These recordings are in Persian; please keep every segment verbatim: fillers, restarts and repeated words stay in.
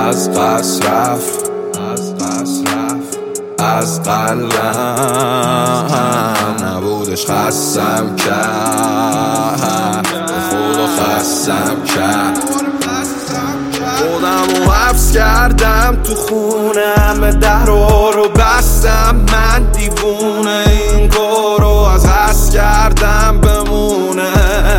از قصد رفت، از قصد رفت، از قلبم نبودش خستم کرد، به خدا خستم کرد. خودم رو حبس کردم تو خونم، درها رو بستم، من دیوونه این کار رو از قصد کردم بمونه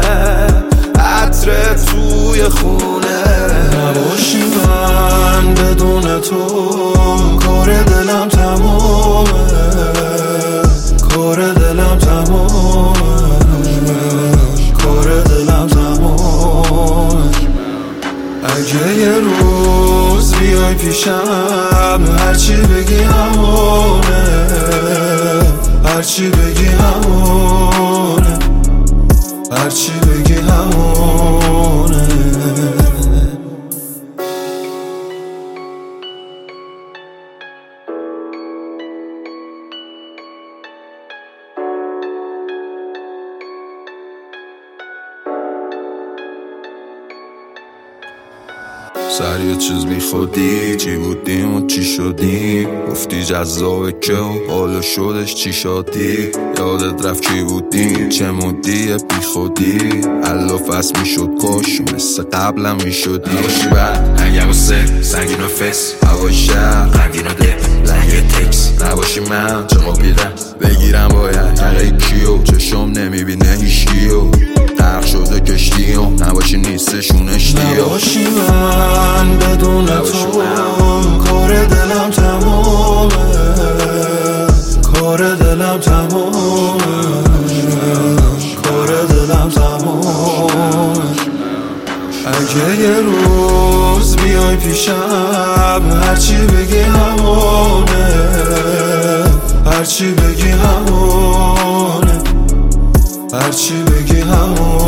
عطر توی خونه. نباشی من بدون تو کار دلم تمامه، کار دلم تمامه، کار دلم تمامه. اگه یه روز بیای پیشم هرچی بگی همونه، هرچی بگی همونه، هرچی بگی همونه. سر یه چیز بی خودی چی بودیم و چی شدیم، گفتی جذابه که و حالا شدش چی شدی. یادت رفت کی بودیم چه مدی بی خودی، الاف هست می شد کش مثل قبلم می شدی. نباشی بعد هنگم و سر سنگین و فس هوای شهر غمگین و ده لنگ تکس. نباشی من چه مبیرم بگیرم باید یقه کیو چشم نمیبینه هیشگیو غرق شده کشتیو. نباشی نیستشون اشتیو. نباشی من بدون تو کار دلم تمامه، کار دلم تمامه، کار دلم تمامه. اگه یه روز بیای پیشم هرچی بگی همونه، هرچی بگی همونه، هرچی بگی همونه.